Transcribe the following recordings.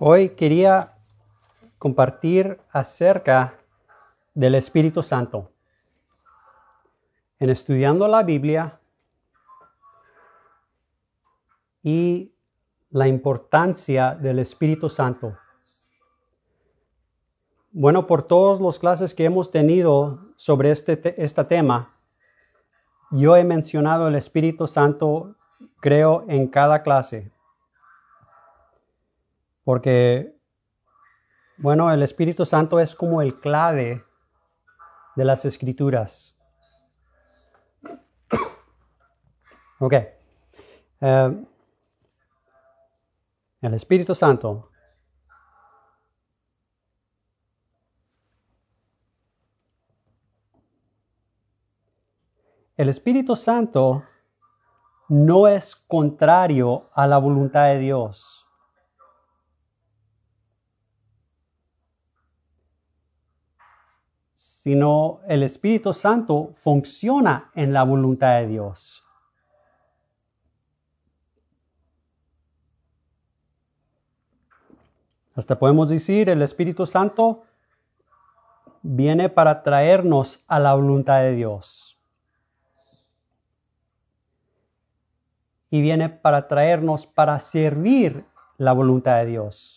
Hoy quería compartir acerca del Espíritu Santo. En estudiando la Biblia y la importancia del Espíritu Santo. Bueno, por todas las clases que hemos tenido sobre este tema, yo he mencionado el Espíritu Santo, creo, en cada clase. Porque, bueno, el Espíritu Santo es como el clave de las Escrituras. Ok. El Espíritu Santo. El Espíritu Santo no es contrario a la voluntad de Dios. Sino el Espíritu Santo funciona en la voluntad de Dios. Hasta podemos decir, el Espíritu Santo viene para traernos a la voluntad de Dios. Y viene para traernos para servir la voluntad de Dios.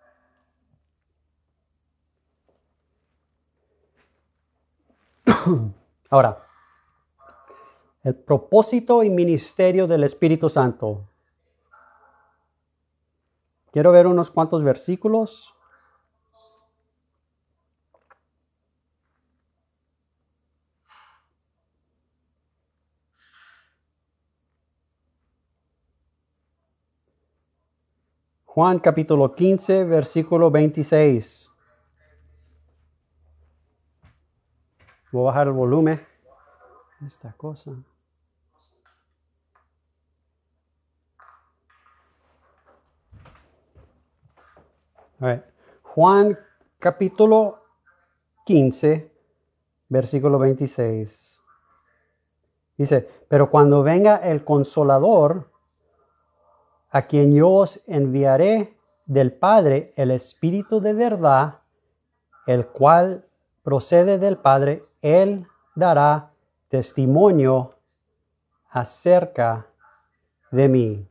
Ahora, el propósito y ministerio del Espíritu Santo. Quiero ver unos cuantos versículos. Juan capítulo 15, versículo 26. Voy a bajar el volumen. Esta cosa. Juan capítulo 15, versículo 26. Dice, pero cuando venga el Consolador, a quien yo os enviaré del Padre, el Espíritu de verdad, el cual procede del Padre, Él dará testimonio acerca de mí.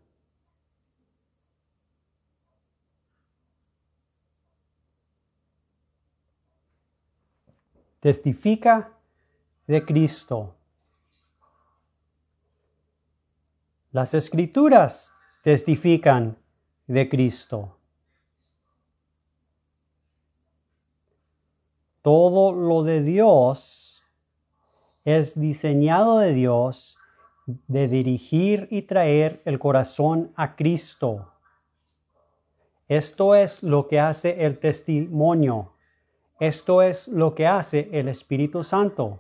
Testifica de Cristo. Las Escrituras testifican de Cristo. Todo lo de Dios es diseñado de Dios de dirigir y traer el corazón a Cristo. Esto es lo que hace el testimonio. Esto es lo que hace el Espíritu Santo.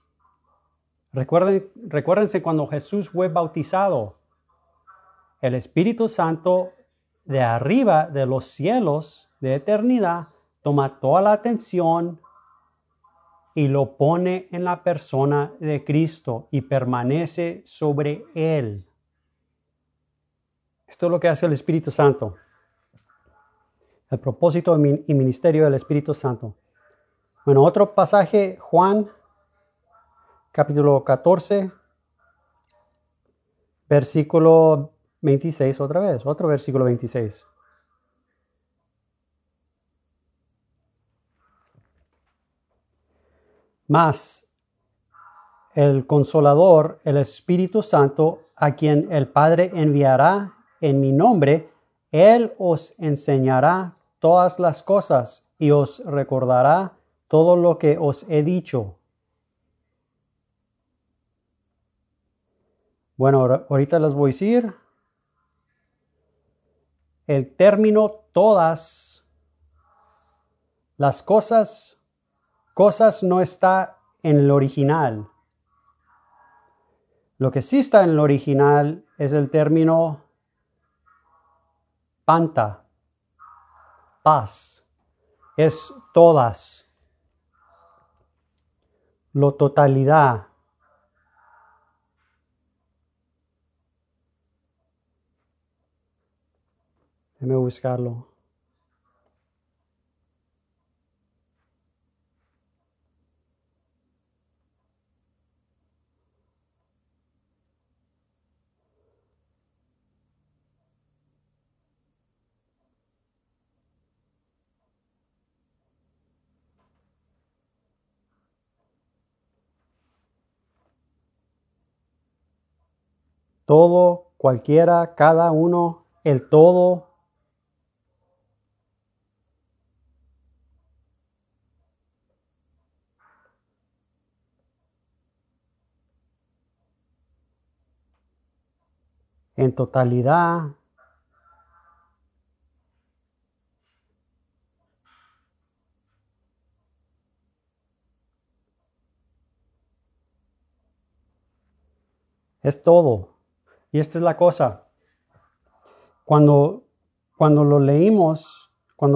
Recuérdense cuando Jesús fue bautizado. El Espíritu Santo de arriba de los cielos de eternidad toma toda la atención y lo pone en la persona de Cristo y permanece sobre él. Esto es lo que hace el Espíritu Santo. El propósito y ministerio del Espíritu Santo. Bueno, otro pasaje, Juan, capítulo 14, versículo 26, otra vez, otro versículo 26. Mas el Consolador, el Espíritu Santo, a quien el Padre enviará en mi nombre, Él os enseñará todas las cosas y os recordará todo lo que os he dicho. Bueno, ahorita les voy a decir. El término todas las cosas no está en el original. Lo que sí está en el original es el término panta, paz. Es todas. Lo totalidad. Déjame buscarlo. todo, cualquiera, cada uno, el todo. En totalidad. Es todo. Y esta es la cosa. Cuando lo leemos,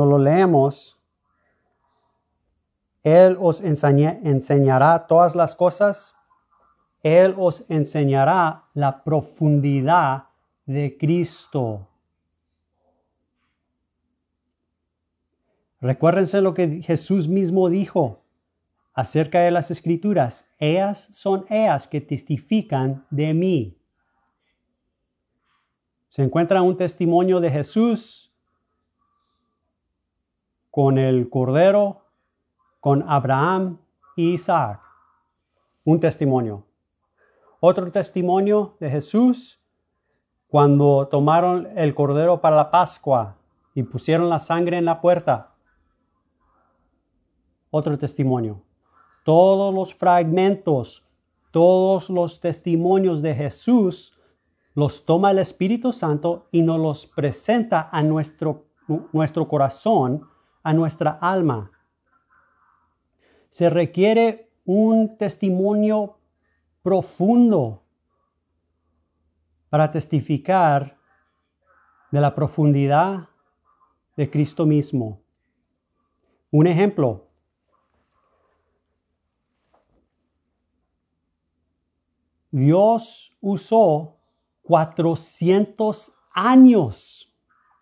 Él os enseñará todas las cosas. Él os enseñará la profundidad de Cristo. Recuérdense lo que Jesús mismo dijo acerca de las Escrituras. Ellas son ellas que testifican de mí. Se encuentra un testimonio de Jesús con el Cordero, con Abraham y Isaac. Un testimonio. Otro testimonio de Jesús cuando tomaron el Cordero para la Pascua y pusieron la sangre en la puerta. Otro testimonio. Todos los fragmentos, todos los testimonios de Jesús los toma el Espíritu Santo y nos los presenta a nuestro corazón, a nuestra alma. Se requiere un testimonio profundo para testificar de la profundidad de Cristo mismo. Un ejemplo. Dios usó 400 años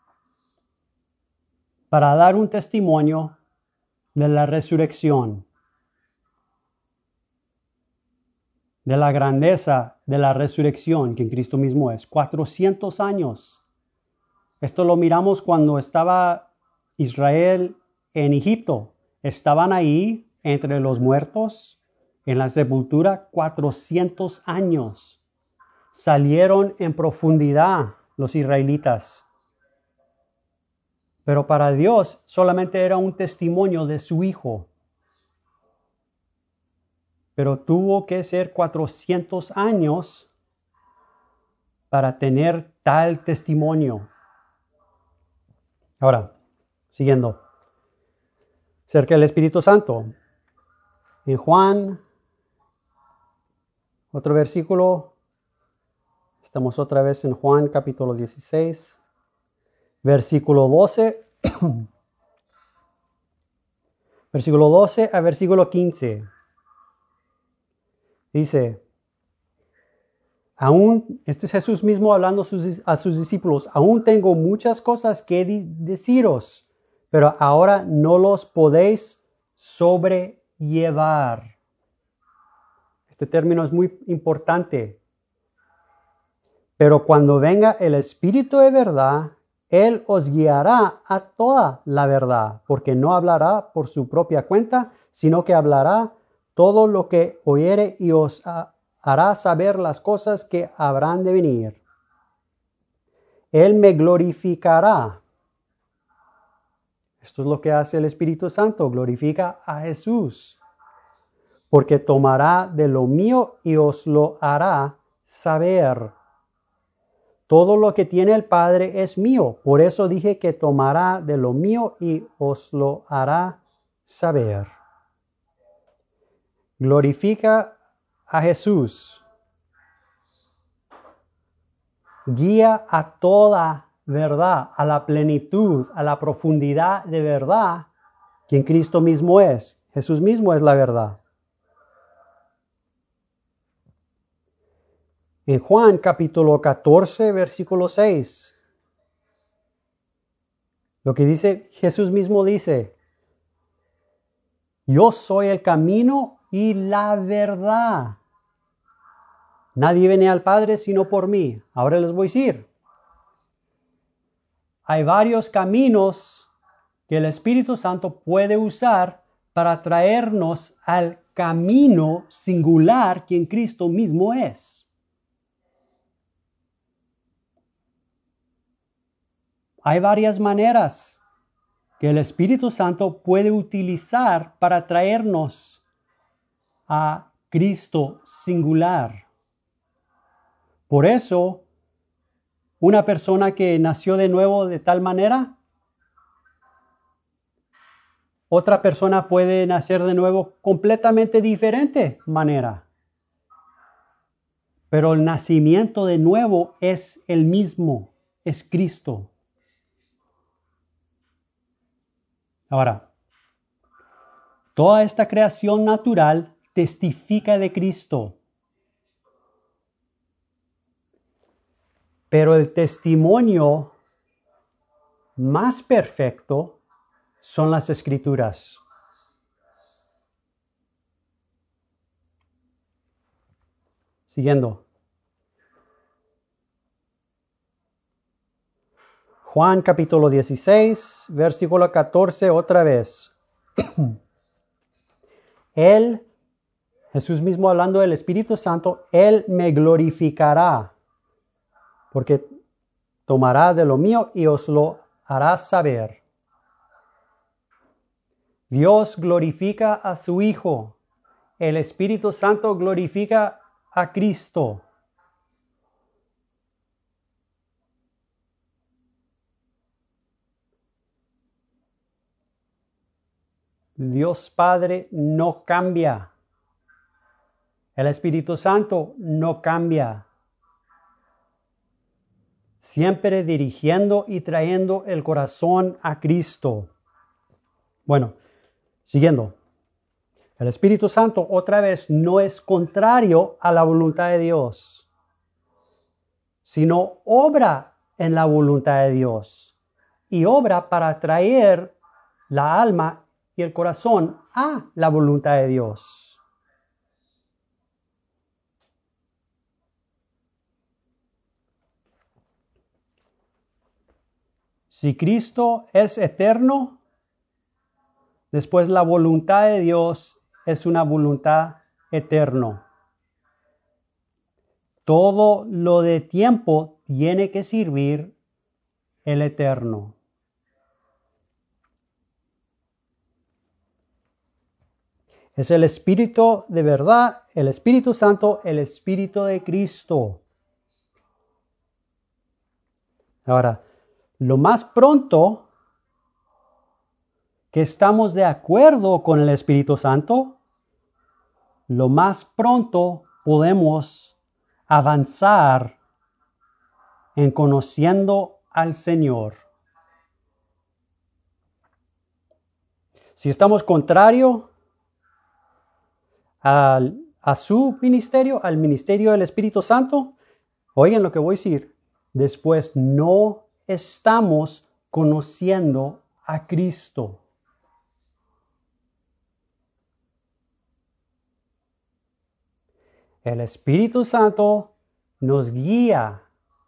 para dar un testimonio de la resurrección, de la grandeza de la resurrección que en Cristo mismo es. 400 años. Esto lo miramos cuando estaba Israel en Egipto. Estaban ahí entre los muertos en la sepultura 400 años. Salieron en profundidad los israelitas. Pero para Dios solamente era un testimonio de su Hijo. Pero tuvo que ser 400 años para tener tal testimonio. Ahora, siguiendo. Cerca del Espíritu Santo. En Juan, otro versículo. Estamos otra vez en Juan capítulo 16. Versículo 12. Versículo 12 a versículo 15. Dice, este es Jesús mismo hablando a sus discípulos, aún tengo muchas cosas que deciros, pero ahora no los podéis sobrellevar. Este término es muy importante. Pero cuando venga el Espíritu de verdad, Él os guiará a toda la verdad, porque no hablará por su propia cuenta, sino que hablará todo lo que oyere y os hará saber las cosas que habrán de venir. Él me glorificará. Esto es lo que hace el Espíritu Santo, glorifica a Jesús, porque tomará de lo mío y os lo hará saber. Todo lo que tiene el Padre es mío, por eso dije que tomará de lo mío y os lo hará saber. Glorifica a Jesús. Guía a toda verdad, a la plenitud, a la profundidad de verdad que en Cristo mismo es. Jesús mismo es la verdad. En Juan capítulo 14, versículo 6, lo que dice, Jesús mismo dice, yo soy el camino y la verdad. Nadie viene al Padre sino por mí. Ahora les voy a decir, hay varios caminos que el Espíritu Santo puede usar para traernos al camino singular que en Cristo mismo es. Hay varias maneras que el Espíritu Santo puede utilizar para traernos a Cristo singular. Por eso, una persona que nació de nuevo de tal manera, otra persona puede nacer de nuevo completamente diferente manera. Pero el nacimiento de nuevo es el mismo, es Cristo. Ahora, toda esta creación natural testifica de Cristo. Pero el testimonio más perfecto son las Escrituras. Siguiendo. Juan capítulo 16, versículo 14, otra vez. Él, Jesús mismo hablando del Espíritu Santo, Él me glorificará, porque tomará de lo mío y os lo hará saber. Dios glorifica a su Hijo. El Espíritu Santo glorifica a Cristo. Dios Padre no cambia. El Espíritu Santo no cambia. Siempre dirigiendo y trayendo el corazón a Cristo. Bueno, siguiendo. El Espíritu Santo otra vez no es contrario a la voluntad de Dios, sino obra en la voluntad de Dios y obra para traer la alma y el corazón a la voluntad de Dios. Si Cristo es eterno, después la voluntad de Dios es una voluntad eterna. Todo lo de tiempo tiene que servir el eterno. Es el Espíritu de verdad, el Espíritu Santo, el Espíritu de Cristo. Ahora, lo más pronto que estamos de acuerdo con el Espíritu Santo, lo más pronto podemos avanzar en conociendo al Señor. Si estamos contrario a su ministerio, al ministerio del Espíritu Santo, oigan lo que voy a decir, después no estamos conociendo a Cristo. El Espíritu Santo nos guía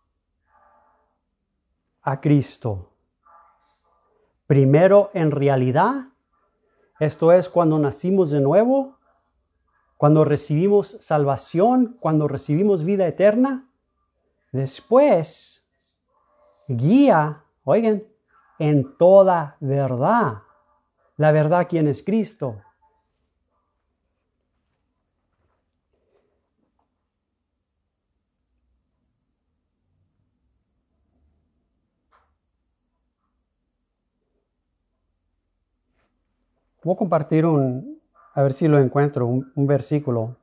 a Cristo. Primero en realidad, esto es cuando nacimos de nuevo, cuando recibimos salvación, cuando recibimos vida eterna. Después, guía, oigan, en toda verdad. La verdad, ¿quién es Cristo? Voy a compartir a ver si lo encuentro, un versículo.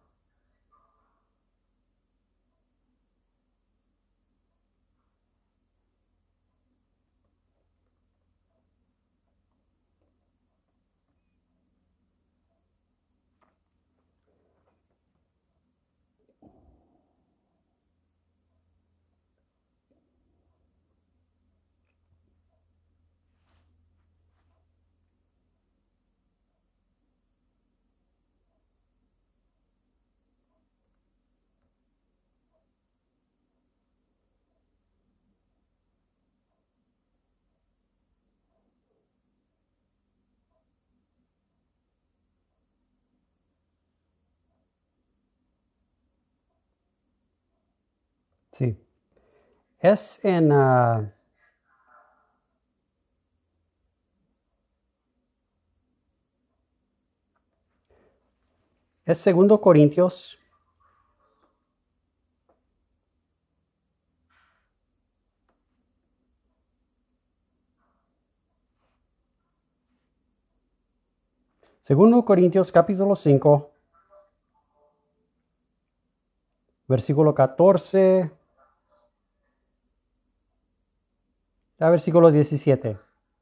Sí. Es en Es 2 Corintios. Segundo Corintios capítulo 5, versículo 14 a versículo 17.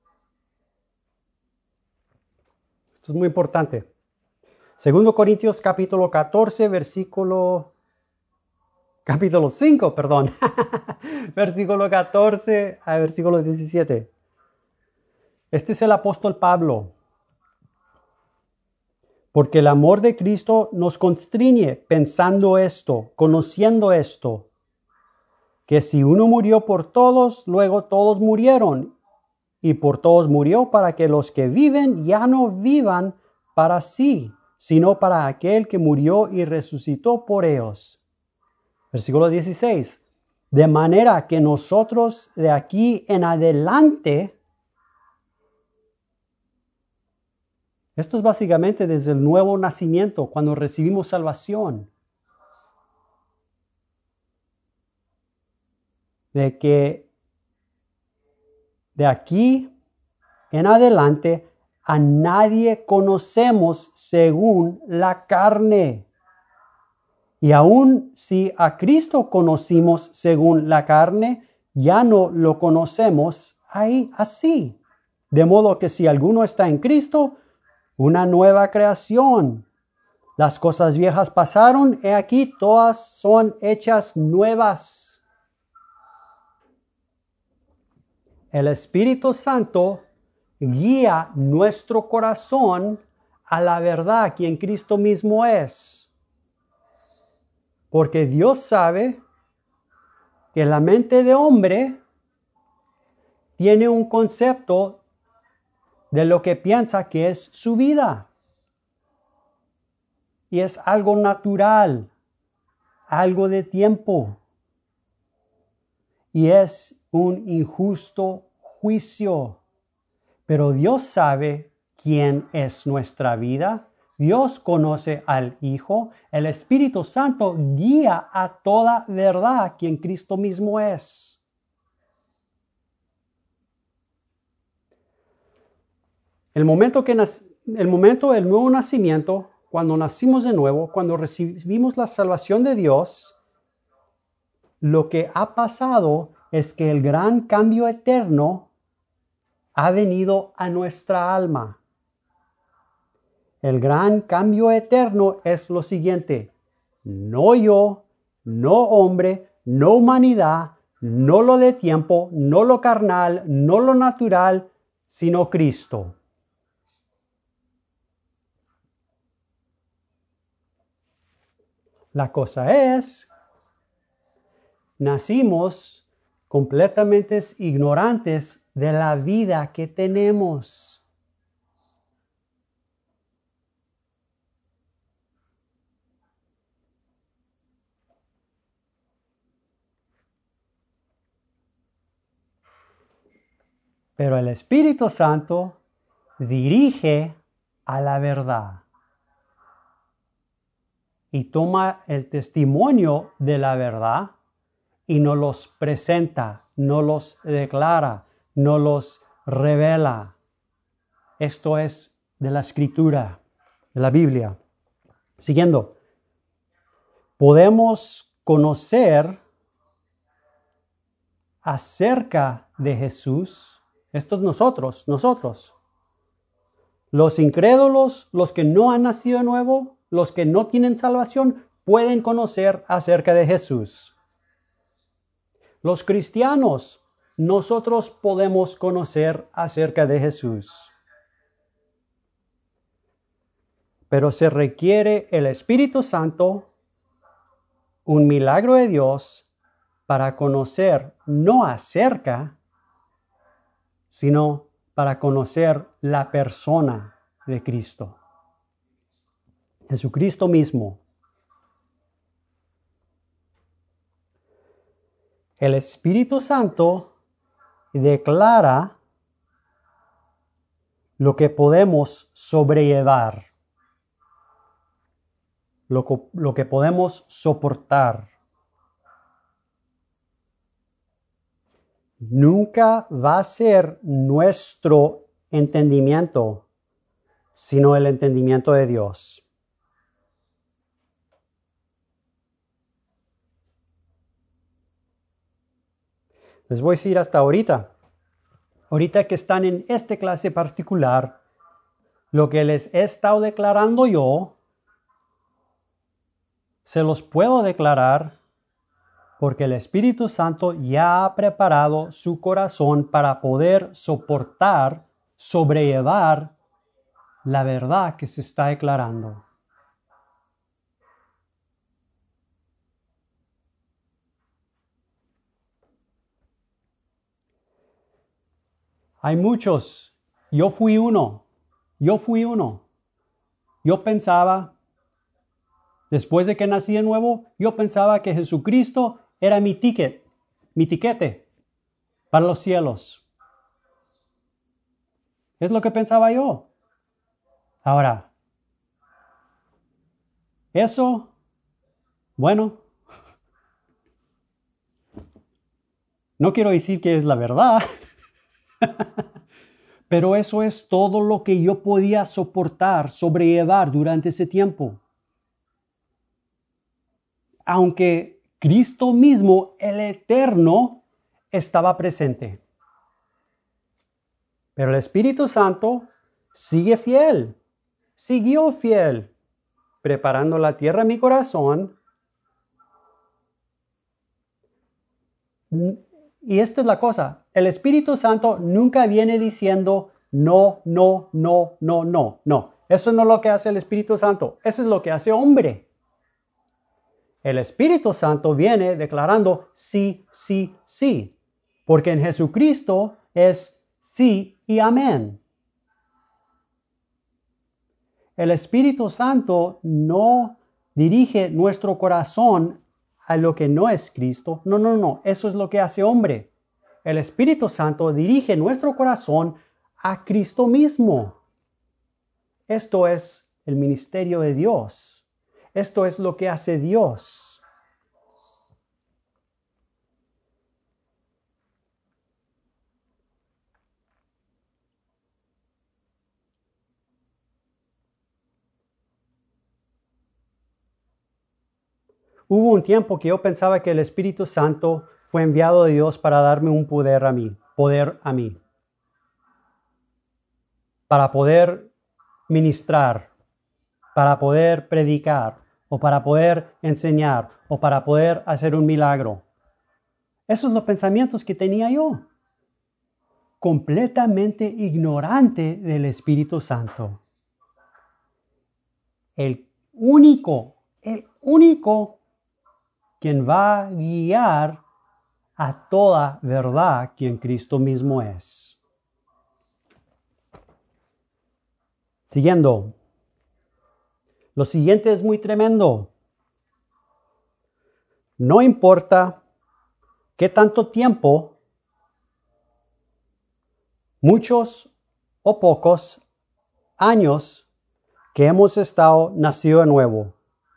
Esto es muy importante. Segundo Corintios capítulo 14, capítulo 5, perdón. Versículo 14 a versículo 17. Este es el apóstol Pablo. Porque el amor de Cristo nos constriñe pensando esto, conociendo esto, que si uno murió por todos, luego todos murieron, y por todos murió para que los que viven ya no vivan para sí, sino para aquel que murió y resucitó por ellos. Versículo 16. De manera que nosotros de aquí en adelante, esto es básicamente desde el nuevo nacimiento, cuando recibimos salvación, de que de aquí en adelante a nadie conocemos según la carne. Y aun si a Cristo conocimos según la carne, ya no lo conocemos así. De modo que si alguno está en Cristo, una nueva creación. Las cosas viejas pasaron, he aquí todas son hechas nuevas. El Espíritu Santo guía nuestro corazón a la verdad que en Cristo mismo es. Porque Dios sabe que la mente de hombre tiene un concepto de lo que piensa que es su vida. Y es algo natural, algo de tiempo. Y es un injusto juicio. Pero Dios sabe quién es nuestra vida. Dios conoce al Hijo. El Espíritu Santo guía a toda verdad quien Cristo mismo es. El momento del nuevo nacimiento, cuando nacimos de nuevo, cuando recibimos la salvación de Dios, lo que ha pasado es que el gran cambio eterno ha venido a nuestra alma. El gran cambio eterno es lo siguiente: no yo, no hombre, no humanidad, no lo de tiempo, no lo carnal, no lo natural, sino Cristo. La cosa es, nacimos completamente ignorantes de la vida que tenemos. Pero el Espíritu Santo dirige a la verdad y toma el testimonio de la verdad y nos los presenta, nos los declara, nos los revela. Esto es de la Escritura, de la Biblia. Siguiendo, podemos conocer acerca de Jesús. Esto es nosotros. Los incrédulos, los que no han nacido de nuevo, los que no tienen salvación, pueden conocer acerca de Jesús. Los cristianos, nosotros podemos conocer acerca de Jesús. Pero se requiere el Espíritu Santo, un milagro de Dios, para conocer no acerca, sino para conocer la persona de Cristo. Jesucristo mismo. El Espíritu Santo declara lo que podemos sobrellevar. lo que podemos soportar. Nunca va a ser nuestro entendimiento, sino el entendimiento de Dios. Les voy a decir hasta ahorita. Ahorita que están en esta clase particular, lo que les he estado declarando yo, se los puedo declarar porque el Espíritu Santo ya ha preparado su corazón para poder soportar, sobrellevar la verdad que se está declarando. Hay muchos. Yo fui uno. Yo pensaba, después de que nací de nuevo, yo pensaba que Jesucristo era mi tiquete para los cielos. Es lo que pensaba yo. Ahora, eso, bueno, no quiero decir que es la verdad, pero eso es todo lo que yo podía soportar, sobrellevar durante ese tiempo. Aunque Cristo mismo, el Eterno, estaba presente. Pero el Espíritu Santo siguió fiel, preparando la tierra en mi corazón. Y esta es la cosa, el Espíritu Santo nunca viene diciendo no. Eso no es lo que hace el Espíritu Santo, eso es lo que hace hombre. El Espíritu Santo viene declarando sí, porque en Jesucristo es sí y amén. El Espíritu Santo no dirige nuestro corazón a lo que no es Cristo. No, eso es lo que hace hombre. El Espíritu Santo dirige nuestro corazón a Cristo mismo. Esto es el ministerio de Dios. Esto es lo que hace Dios. Hubo un tiempo que yo pensaba que el Espíritu Santo fue enviado de Dios para darme un poder a mí, para poder ministrar, para poder predicar, o para poder enseñar, o para poder hacer un milagro. Esos son los pensamientos que tenía yo, completamente ignorante del Espíritu Santo. El único quien va a guiar a toda verdad, quien Cristo mismo es. Siguiendo. Lo siguiente es muy tremendo. No importa qué tanto tiempo, muchos o pocos años que hemos estado nacido de nuevo.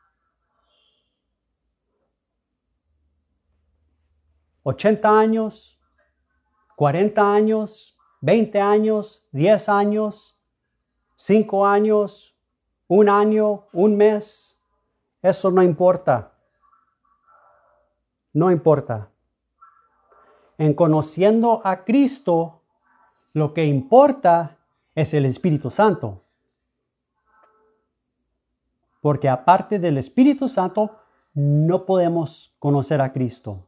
80 años, 40 años, 20 años, 10 años, 5 años, 1 año, 1 mes. Eso no importa. No importa. En conociendo a Cristo, lo que importa es el Espíritu Santo. Porque aparte del Espíritu Santo, no podemos conocer a Cristo.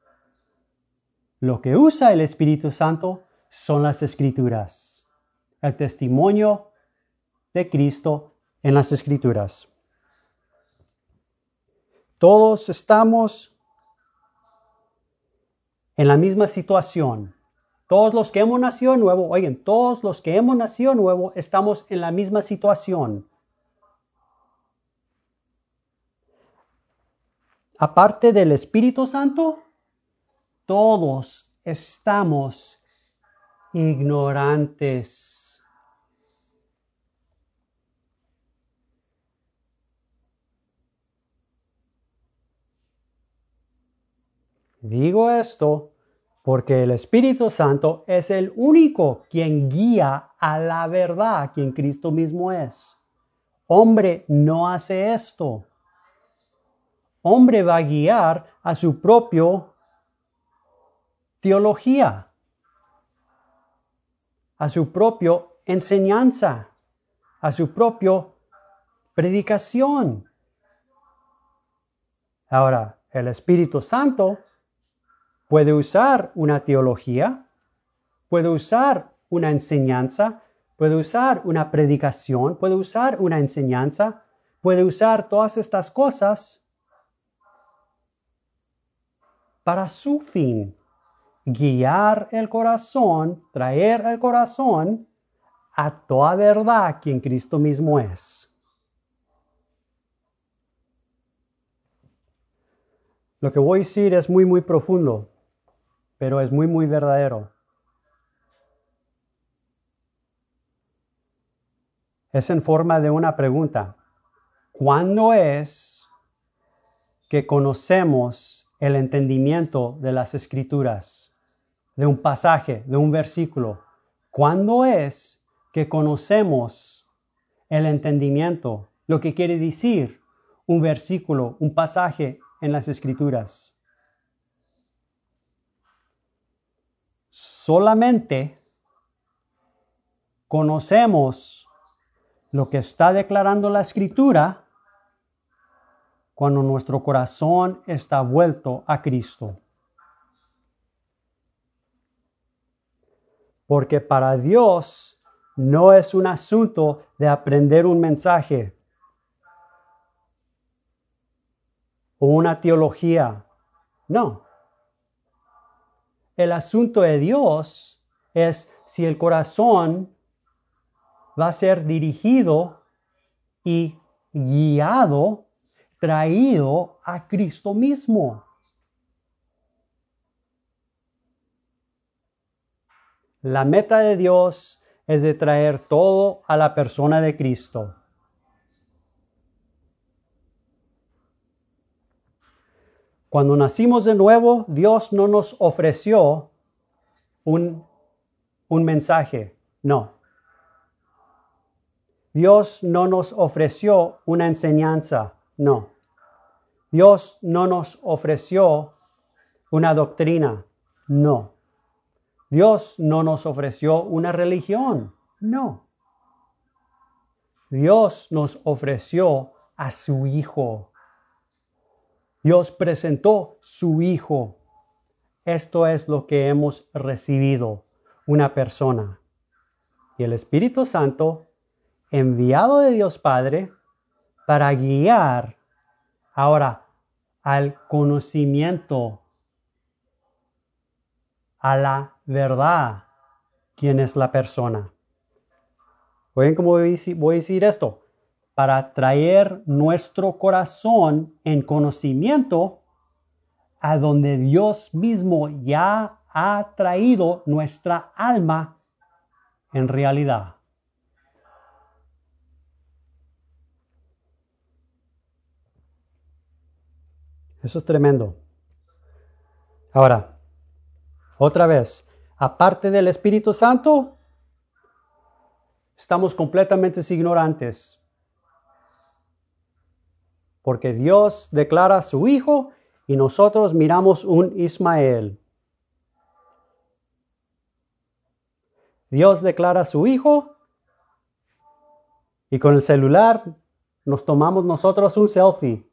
Lo que usa el Espíritu Santo son las Escrituras, el testimonio de Cristo en las Escrituras. Todos estamos en la misma situación. Todos los que hemos nacido de nuevo, todos los que hemos nacido de nuevo estamos en la misma situación. Aparte del Espíritu Santo, todos estamos ignorantes. Digo esto porque el Espíritu Santo es el único quien guía a la verdad, quien Cristo mismo es. Hombre no hace esto. Hombre va a guiar a su propia teología, a su propia enseñanza, a su propia predicación. Ahora, el Espíritu Santo puede usar una teología, puede usar una enseñanza, puede usar una predicación, puede usar una enseñanza, puede usar todas estas cosas para su fin, guiar el corazón, traer el corazón a toda verdad quien Cristo mismo es. Lo que voy a decir es muy profundo, pero es muy verdadero. Es en forma de una pregunta. ¿Cuándo es que conocemos el entendimiento de las Escrituras, de un pasaje, de un versículo? ¿Cuándo es que conocemos el entendimiento, lo que quiere decir un versículo, un pasaje en las Escrituras? Solamente conocemos lo que está declarando la Escritura cuando nuestro corazón está vuelto a Cristo. Porque para Dios no es un asunto de aprender un mensaje o una teología. No. El asunto de Dios es si el corazón va a ser dirigido y guiado, traído a Cristo mismo. La meta de Dios es de traer todo a la persona de Cristo. Cuando nacimos de nuevo, Dios no nos ofreció un mensaje, no. Dios no nos ofreció una enseñanza, no. Dios no nos ofreció una doctrina, no. Dios no nos ofreció una religión, no. Dios nos ofreció a su Hijo. Dios presentó su Hijo. Esto es lo que hemos recibido, una persona. Y el Espíritu Santo, enviado de Dios Padre, para guiar ahora al conocimiento, a la verdad, quién es la persona. ¿Oyen cómo voy a decir esto? Para traer nuestro corazón en conocimiento a donde Dios mismo ya ha traído nuestra alma en realidad. Eso es tremendo. Ahora, otra vez, aparte del Espíritu Santo, estamos completamente ignorantes. Porque Dios declara a su Hijo y nosotros miramos un Ismael. Dios declara a su Hijo y con el celular nos tomamos nosotros un selfie.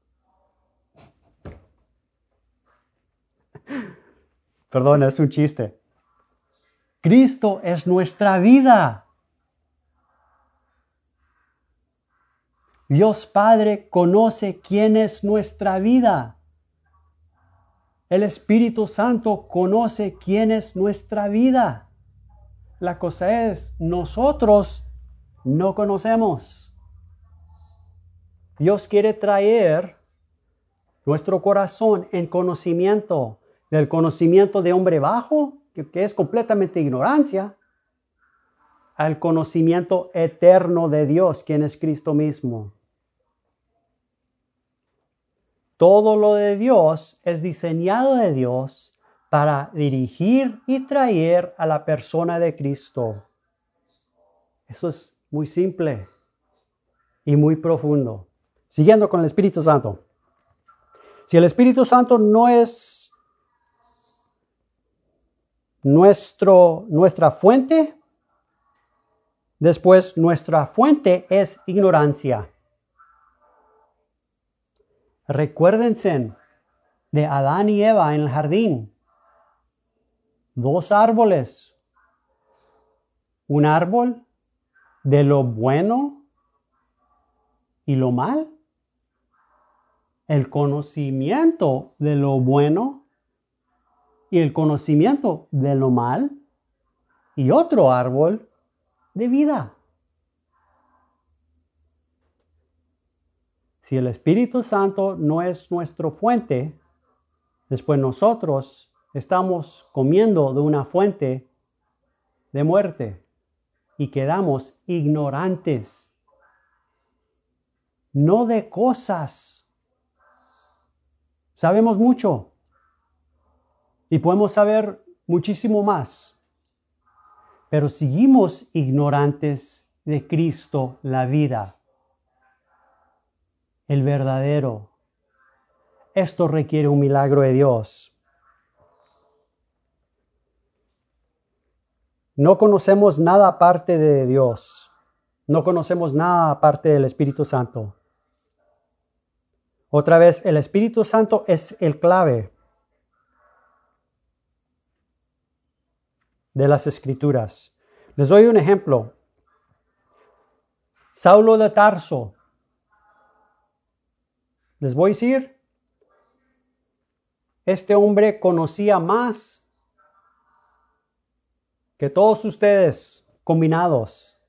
Perdón, es un chiste. Cristo es nuestra vida. Dios Padre conoce quién es nuestra vida. El Espíritu Santo conoce quién es nuestra vida. La cosa es, nosotros no conocemos. Dios quiere traer nuestro corazón en conocimiento, del conocimiento de hombre bajo, que es completamente ignorancia, al conocimiento eterno de Dios, quien es Cristo mismo. Todo lo de Dios es diseñado de Dios para dirigir y traer a la persona de Cristo. Eso es muy simple y muy profundo. Siguiendo con el Espíritu Santo. Si el Espíritu Santo no es nuestra fuente, después nuestra fuente es ignorancia. Recuérdense de Adán y Eva en el jardín. 2 árboles. Un árbol de lo bueno y lo mal. El conocimiento de lo bueno y el conocimiento de lo mal. Y otro árbol de vida. Si el Espíritu Santo no es nuestra fuente, después nosotros estamos comiendo de una fuente de muerte y quedamos ignorantes. No de cosas. Sabemos mucho y podemos saber muchísimo más, pero seguimos ignorantes de Cristo, la vida, el verdadero. Esto requiere un milagro de Dios. No conocemos nada aparte de Dios. No conocemos nada aparte del Espíritu Santo. Otra vez, el Espíritu Santo es el clave de las Escrituras. Les doy un ejemplo. Saulo de Tarso. Les voy a decir, este hombre conocía más que todos ustedes combinados.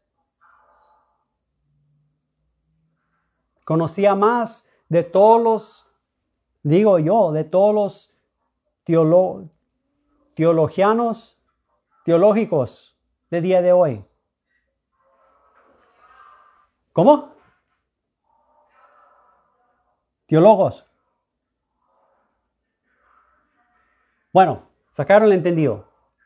Conocía más de todos los, de todos los teológicos de día de hoy. ¿Cómo? Teólogos. Bueno, sacaron el entendido.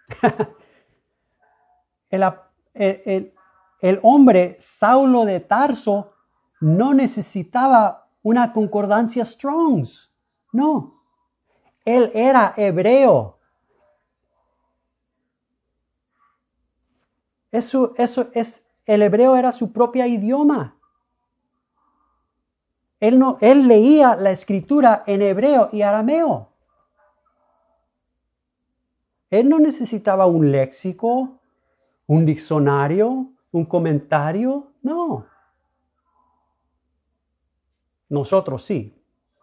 El hombre Saulo de Tarso no necesitaba una concordancia Strong's. No. Él era hebreo. El hebreo era su propio idioma. Él leía la escritura en hebreo y arameo. Él no necesitaba un léxico, un diccionario, un comentario. No. Nosotros sí.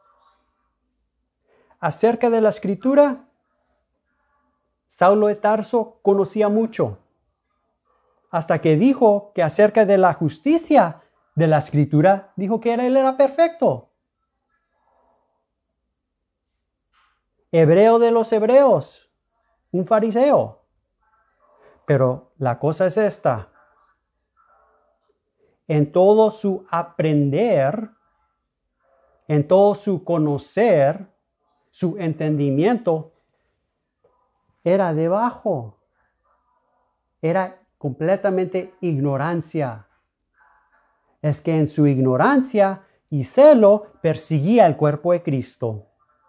Acerca de la escritura, Saulo de Tarso conocía mucho. Hasta que dijo que acerca de la justicia de la escritura, dijo que él era perfecto. Hebreo de los hebreos, un fariseo. Pero la cosa es esta. En todo su aprender, en todo su conocer, su entendimiento, era debajo. Era completamente ignorancia. Es que en su ignorancia y celo perseguía el cuerpo de Cristo.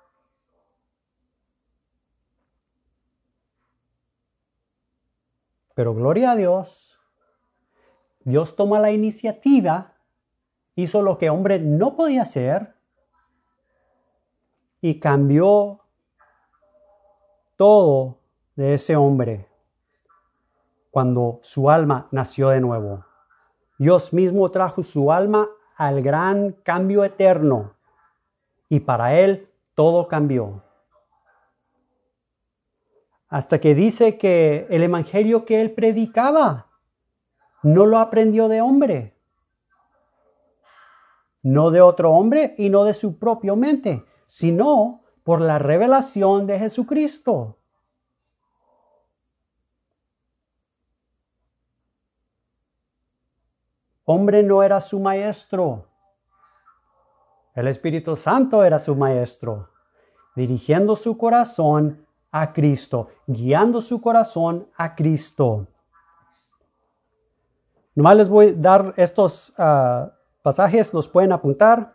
Pero gloria a Dios, Dios toma la iniciativa, hizo lo que el hombre no podía hacer y cambió todo de ese hombre cuando su alma nació de nuevo. Dios mismo trajo su alma al gran cambio eterno y para él todo cambió. Hasta que dice que el evangelio que él predicaba no lo aprendió de hombre. No de otro hombre y no de su propia mente, sino por la revelación de Jesucristo. Hombre no era su maestro. El Espíritu Santo era su maestro, dirigiendo su corazón a Cristo, guiando su corazón a Cristo. Nomás les voy a dar estos pasajes, los pueden apuntar.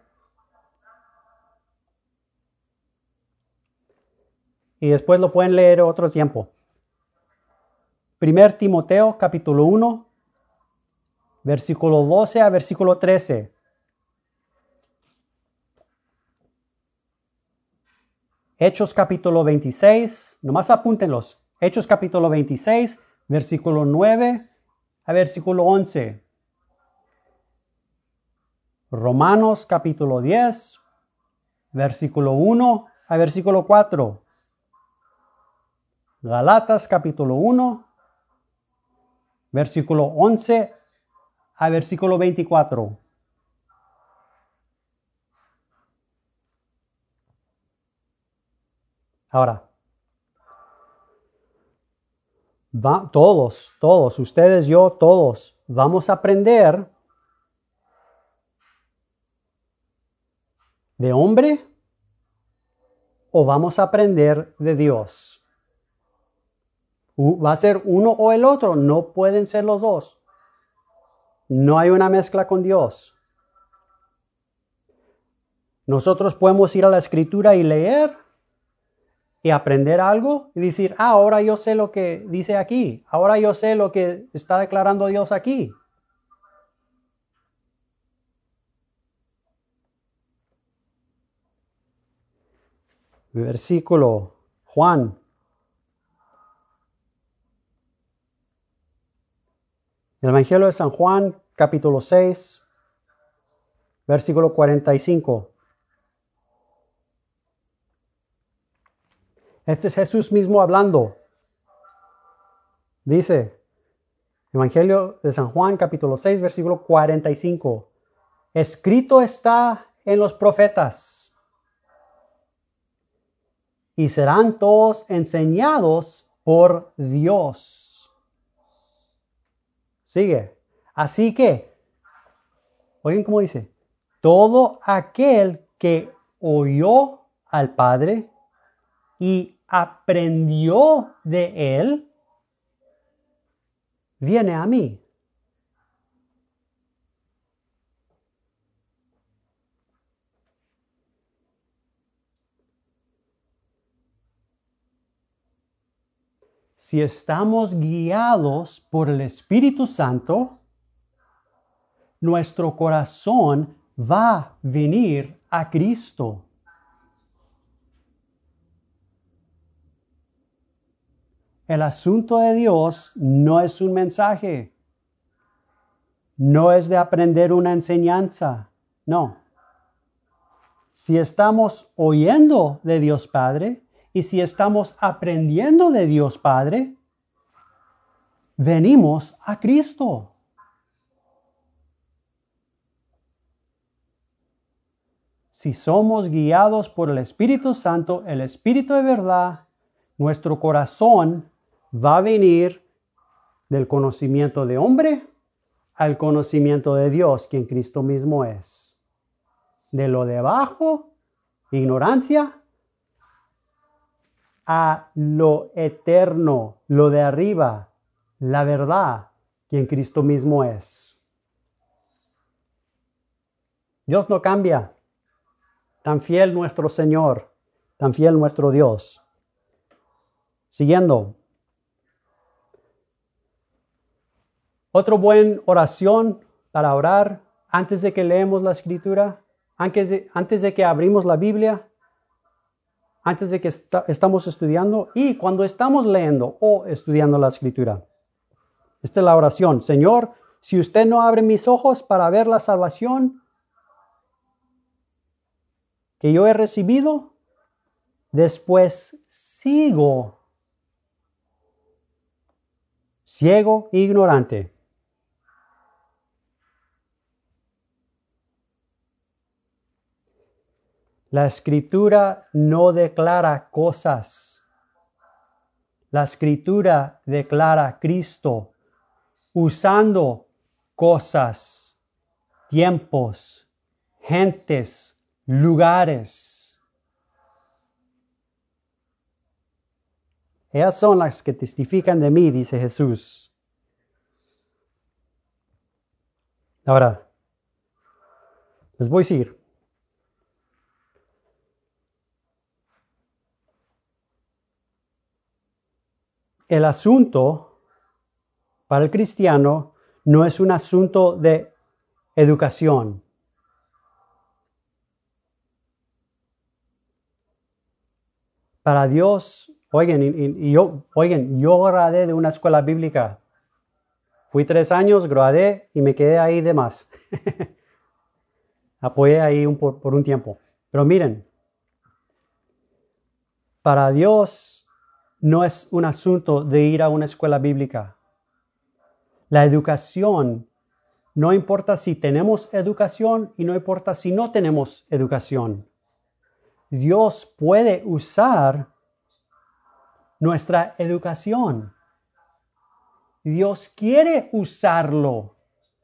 Y después lo pueden leer otro tiempo. 1 Timoteo capítulo 1, versículo 12 a versículo 13. Hechos capítulo 26, nomás apúntenlos. Hechos capítulo 26, versículo 9 a versículo 11. Romanos capítulo 10, versículo 1 a versículo 4. Galatas capítulo 1, versículo 11 a versículo 24. Ahora, todos, ustedes, yo, todos, vamos a aprender de hombre o vamos a aprender de Dios. Va a ser uno o el otro, no pueden ser los dos. No hay una mezcla con Dios. Nosotros podemos ir a la Escritura y leer y aprender algo y decir, ahora yo sé lo que dice aquí, ahora yo sé lo que está declarando Dios aquí. Versículo Juan. El Evangelio de San Juan, capítulo 6, versículo 45. Este es Jesús mismo hablando. Dice, Evangelio de San Juan, capítulo 6, versículo 45. Escrito está en los profetas, y serán todos enseñados por Dios. Sigue. Así que, oigan cómo dice, todo aquel que oyó al Padre y aprendió de Él, viene a mí. Si estamos guiados por el Espíritu Santo, nuestro corazón va a venir a Cristo. El asunto de Dios no es un mensaje, no es de aprender una enseñanza, no. Si estamos oyendo de Dios Padre y si estamos aprendiendo de Dios Padre, venimos a Cristo. Si somos guiados por el Espíritu Santo, el Espíritu de verdad, nuestro corazón va a venir del conocimiento de hombre al conocimiento de Dios, quien Cristo mismo es. De lo de abajo, ignorancia, a lo eterno, lo de arriba, la verdad, quien Cristo mismo es. Dios no cambia. Tan fiel nuestro Señor, tan fiel nuestro Dios. Siguiendo. Otra buena oración para orar antes de que leemos la Escritura, antes de que abrimos la Biblia, antes de que estamos estudiando y cuando estamos leyendo o estudiando la Escritura. Esta es la oración. Señor, si usted no abre mis ojos para ver la salvación que yo he recibido, después sigo ciego e ignorante. La Escritura no declara cosas. La Escritura declara Cristo usando cosas, tiempos, gentes, lugares. Ellas son las que testifican de mí, dice Jesús. Ahora, les voy a decir. El asunto para el cristiano no es un asunto de educación. Para Dios, yo gradué de una escuela bíblica. Fui 3 años, gradué y me quedé ahí de más. Apoyé ahí por un tiempo. Pero miren, para Dios no es un asunto de ir a una escuela bíblica. La educación, no importa si tenemos educación y no importa si no tenemos educación. Dios puede usar nuestra educación. Dios quiere usarlo.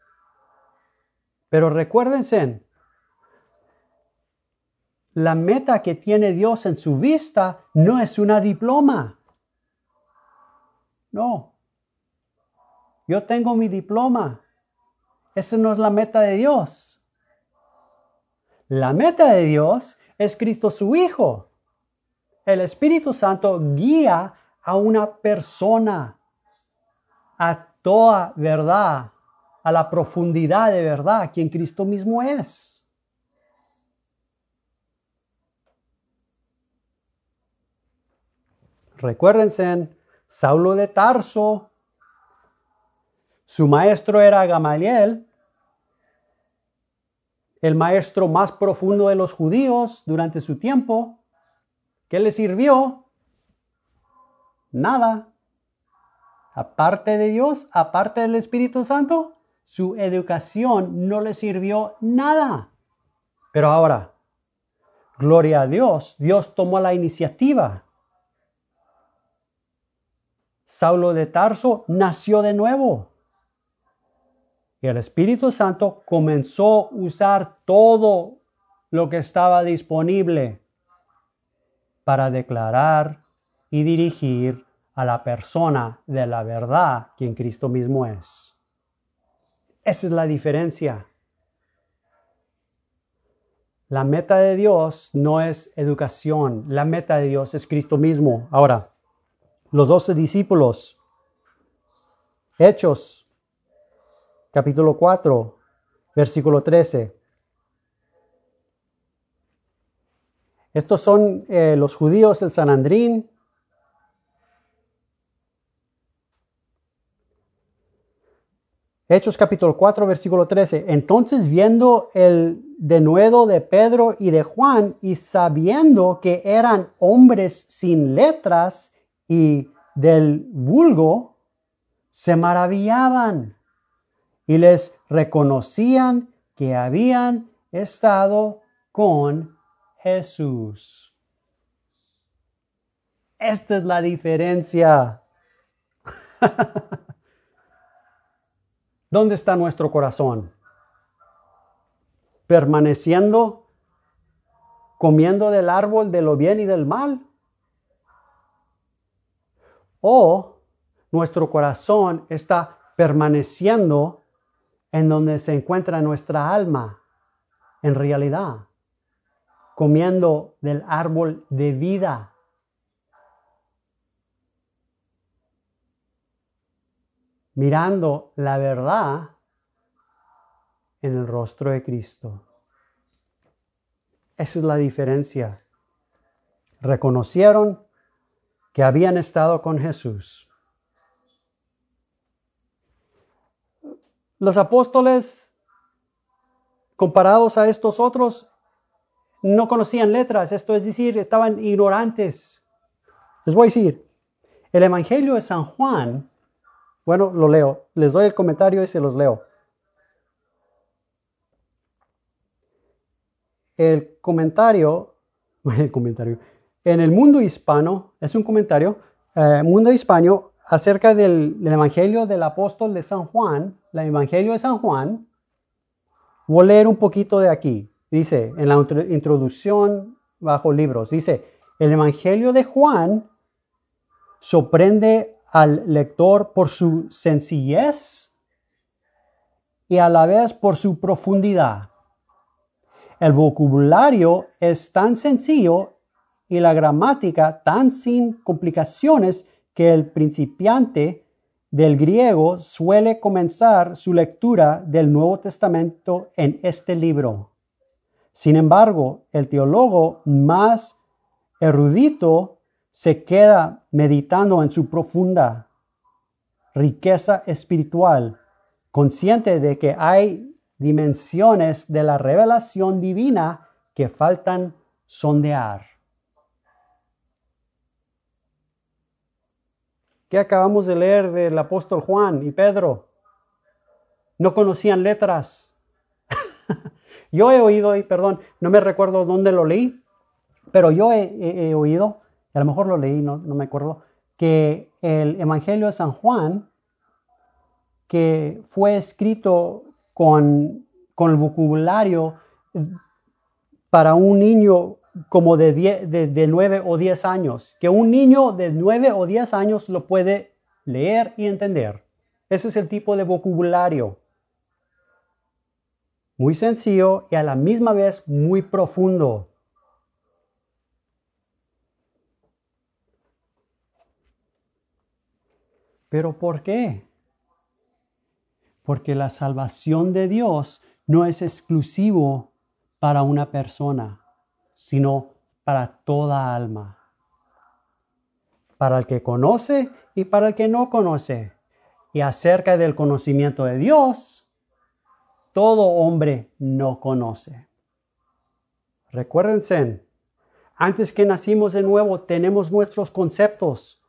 Pero recuérdense, la meta que tiene Dios en su vista no es una diploma. No. Yo tengo mi diploma. Esa no es la meta de Dios. La meta de Dios es Cristo su Hijo. El Espíritu Santo guía a una persona a toda verdad, a la profundidad de verdad, quien Cristo mismo es. Recuérdense, Saulo de Tarso, su maestro era Gamaliel, el maestro más profundo de los judíos durante su tiempo. ¿Qué le sirvió? Nada. Aparte de Dios, aparte del Espíritu Santo, su educación no le sirvió nada. Pero ahora, gloria a Dios, Dios tomó la iniciativa. Saulo de Tarso nació de nuevo. Y el Espíritu Santo comenzó a usar todo lo que estaba disponible para declarar y dirigir a la persona de la verdad, quien Cristo mismo es. Esa es la diferencia. La meta de Dios no es educación, la meta de Dios es Cristo mismo. Ahora, los 12 discípulos, Hechos, capítulo 4, versículo 13. Estos son los judíos, el Sanedrín. Hechos capítulo 4, versículo 13. Entonces, viendo el denuedo de Pedro y de Juan, y sabiendo que eran hombres sin letras y del vulgo, se maravillaban y les reconocían que habían estado con Jesús. Esta es la diferencia. ¿Dónde está nuestro corazón? ¿Permaneciendo, comiendo del árbol de lo bien y del mal? ¿O nuestro corazón está permaneciendo en donde se encuentra nuestra alma, en realidad, comiendo del árbol de vida? Mirando la verdad en el rostro de Cristo. Esa es la diferencia. Reconocieron que habían estado con Jesús. Los apóstoles, comparados a estos otros, no conocían letras, esto es decir, estaban ignorantes. Les voy a decir, el Evangelio de San Juan, bueno, lo leo, les doy el comentario y se los leo. El comentario, en el mundo hispano, es un comentario, mundo hispano, acerca del Evangelio del apóstol de San Juan, el Evangelio de San Juan. Voy a leer un poquito de aquí. dice en la introducción bajo libros, dice, el Evangelio de Juan sorprende al lector por su sencillez y a la vez por su profundidad. El vocabulario es tan sencillo y la gramática tan sin complicaciones que el principiante del griego suele comenzar su lectura del Nuevo Testamento en este libro. Sin embargo, el teólogo más erudito se queda meditando en su profunda riqueza espiritual, consciente de que hay dimensiones de la revelación divina que faltan sondear. ¿Qué acabamos de leer del apóstol Juan y Pedro? No conocían letras. Yo he oído, y perdón, no me recuerdo dónde lo leí, pero yo he oído, a lo mejor lo leí, no me acuerdo, que el Evangelio de San Juan, que fue escrito con el vocabulario para un niño como de 9 o 10 años, que un niño de 9 o 10 años lo puede leer y entender. Ese es el tipo de vocabulario. Muy sencillo y a la misma vez muy profundo. ¿Pero por qué? Porque la salvación de Dios no es exclusivo para una persona, sino para toda alma. Para el que conoce y para el que no conoce. Y acerca del conocimiento de Dios, todo hombre no conoce. Recuérdense, antes que nacimos de nuevo tenemos nuestros conceptos.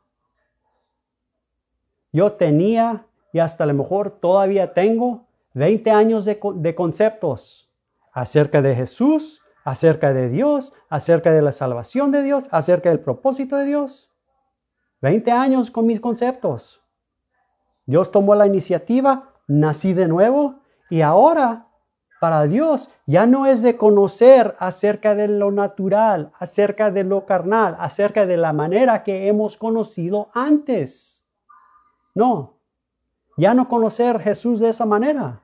Yo tenía, y hasta a lo mejor todavía tengo, 20 años de conceptos acerca de Jesús, acerca de Dios, acerca de la salvación de Dios, acerca del propósito de Dios. 20 años con mis conceptos. Dios tomó la iniciativa, nací de nuevo y ahora para Dios ya no es de conocer acerca de lo natural, acerca de lo carnal, acerca de la manera que hemos conocido antes. No, ya no conocer Jesús de esa manera.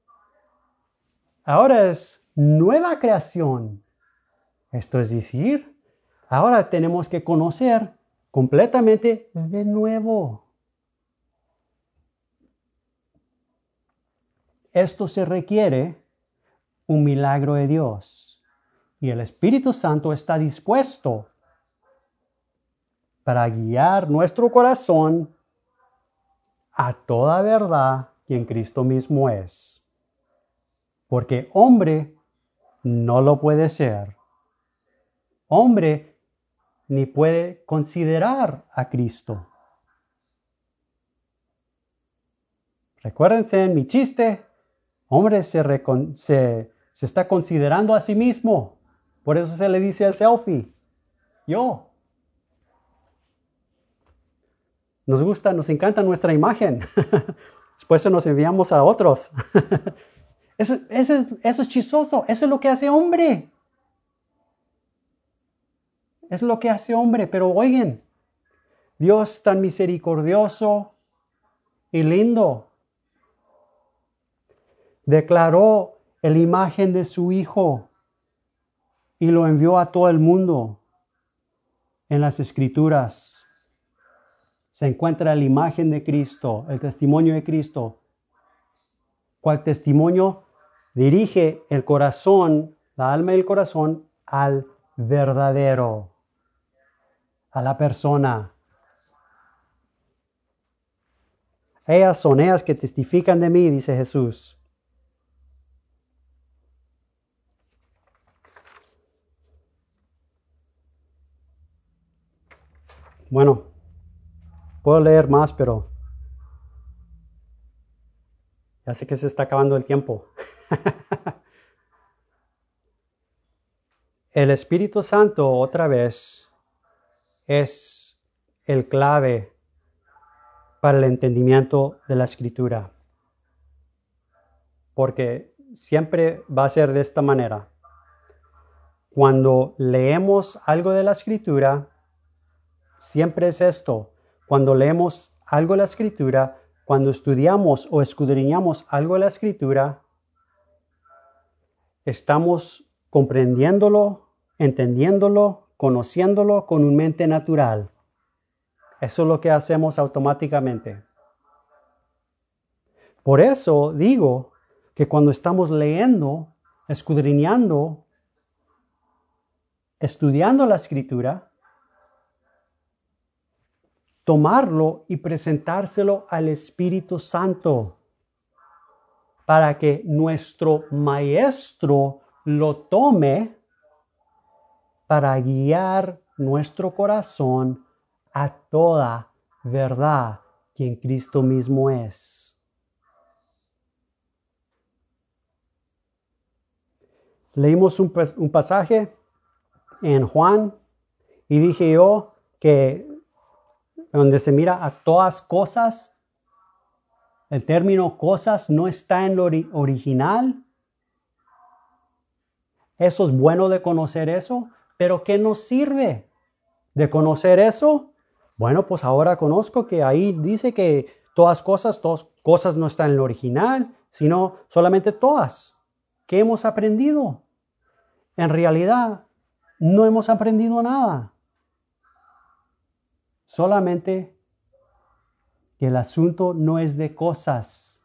Ahora es nueva creación. Esto es decir, ahora tenemos que conocer completamente de nuevo. Esto se requiere un milagro de Dios y el Espíritu Santo está dispuesto para guiar nuestro corazón a toda verdad que en Cristo mismo es. Porque hombre no lo puede ser. Hombre ni puede considerar a Cristo. Recuérdense en mi chiste, hombre se está considerando a sí mismo. Por eso se le dice al selfie, yo. Nos encanta nuestra imagen. Después se nos enviamos a otros. Eso es chistoso. Eso es lo que hace hombre. Es lo que hace hombre. Pero oigan, Dios tan misericordioso y lindo declaró la imagen de su Hijo y lo envió a todo el mundo. En las Escrituras se encuentra la imagen de Cristo, el testimonio de Cristo. ¿Cuál testimonio? Dirige el corazón, la alma y el corazón al verdadero, a la persona. Ellas son ellas que testifican de mí, dice Jesús. Bueno, puedo leer más, pero ya sé que se está acabando el tiempo. El Espíritu Santo, otra vez, es el clave para el entendimiento de la Escritura. Porque siempre va a ser de esta manera. cuando leemos algo de la Escritura, siempre es esto. Cuando leemos algo de la Escritura, cuando estudiamos o escudriñamos algo de la Escritura, estamos comprendiéndolo, entendiéndolo, conociéndolo con una mente natural. Eso es lo que hacemos automáticamente. Por eso digo que cuando estamos leyendo, escudriñando, estudiando la Escritura, tomarlo y presentárselo al Espíritu Santo para que nuestro Maestro lo tome para guiar nuestro corazón a toda verdad, quien Cristo mismo es. Leímos un pasaje en Juan y dije yo que donde se mira a todas cosas, el término cosas no está en lo original. Eso es bueno de conocer eso, pero ¿qué nos sirve de conocer eso? Bueno, pues ahora conozco que ahí dice que todas cosas no están en lo original, sino solamente todas. ¿Qué hemos aprendido? En realidad, no hemos aprendido nada. Solamente que el asunto no es de cosas.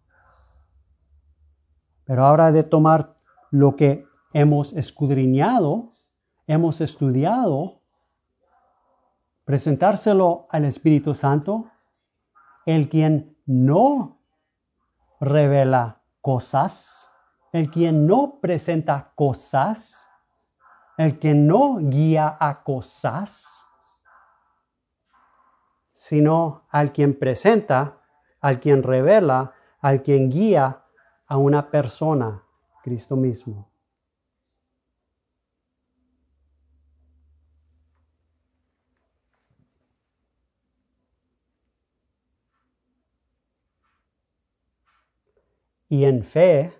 Pero ahora de tomar lo que hemos escudriñado, hemos estudiado, presentárselo al Espíritu Santo, el quien no revela cosas, el quien no presenta cosas, el que no guía a cosas, sino al quien presenta, al quien revela, al quien guía a una persona, Cristo mismo. Y en fe,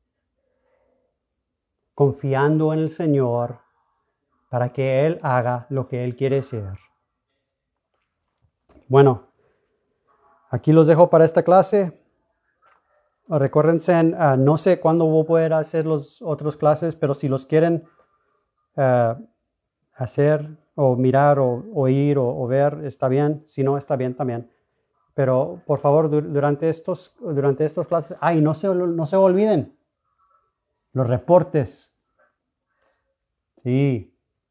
confiando en el Señor para que Él haga lo que Él quiere hacer. Bueno, aquí los dejo para esta clase. Recuérdense, no sé cuándo voy a poder hacer las otras clases, pero si los quieren hacer o mirar o oír o ver, está bien. Si no, está bien también. Pero por favor, durante estas clases, no se olviden los reportes. Sí.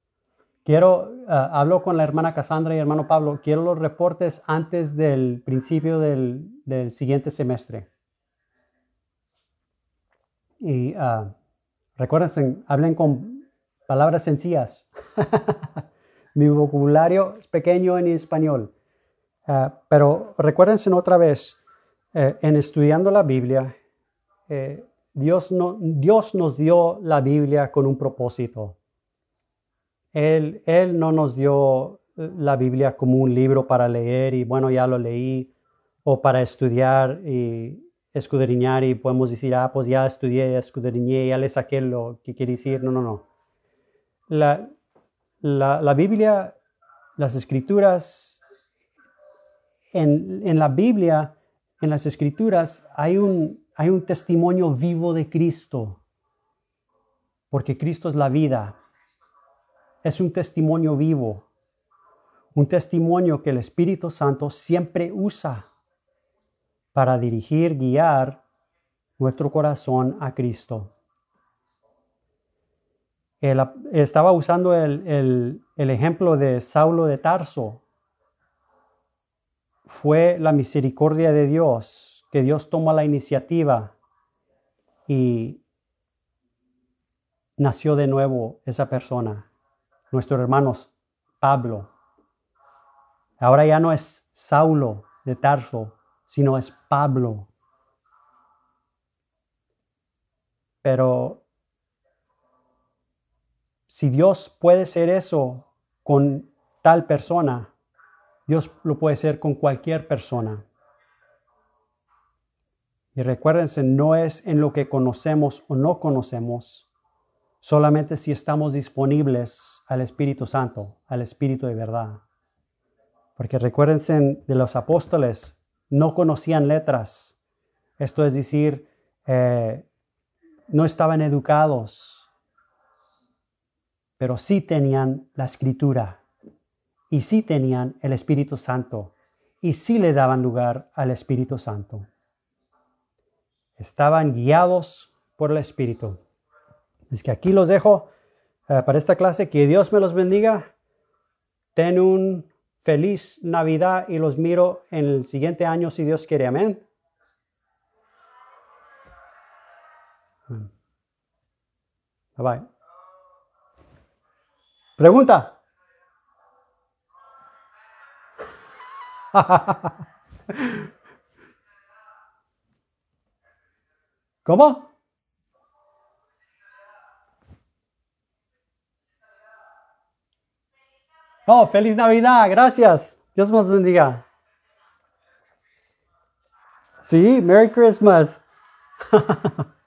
Hablo con la hermana Cassandra y el hermano Pablo, quiero los reportes antes del principio del siguiente semestre. Y recuérdense, hablen con palabras sencillas. Mi vocabulario es pequeño en español. Pero recuérdense otra vez, en estudiando la Biblia, Dios nos dio la Biblia con un propósito. Él no nos dio la Biblia como un libro para leer y bueno, ya lo leí, o para estudiar y escudriñar y podemos decir, pues ya estudié, escudriñé, ya le saqué lo que quiere decir. No. La Biblia, las Escrituras, en la Biblia, en las Escrituras, hay un testimonio vivo de Cristo, porque Cristo es la vida. Es un testimonio vivo, un testimonio que el Espíritu Santo siempre usa para dirigir, guiar nuestro corazón a Cristo. Estaba usando el ejemplo de Saulo de Tarso. Fue la misericordia de Dios, que Dios toma la iniciativa y nació de nuevo esa persona. Nuestro hermano Pablo. Ahora ya no es Saulo de Tarso, sino es Pablo. Pero si Dios puede hacer eso con tal persona, Dios lo puede hacer con cualquier persona. Y recuérdense, no es en lo que conocemos o no conocemos, solamente si estamos disponibles al Espíritu Santo, al Espíritu de verdad. Porque recuérdense de los apóstoles, no conocían letras. Esto es decir, no estaban educados, pero sí tenían la Escritura y sí tenían el Espíritu Santo y sí le daban lugar al Espíritu Santo. Estaban guiados por el Espíritu. Es que aquí los dejo para esta clase. Que Dios me los bendiga. Ten un feliz Navidad y los miro en el siguiente año si Dios quiere. Amén. Bye bye. Pregunta. ¿Cómo? Oh, feliz Navidad, gracias. Dios nos bendiga. Sí, Merry Christmas.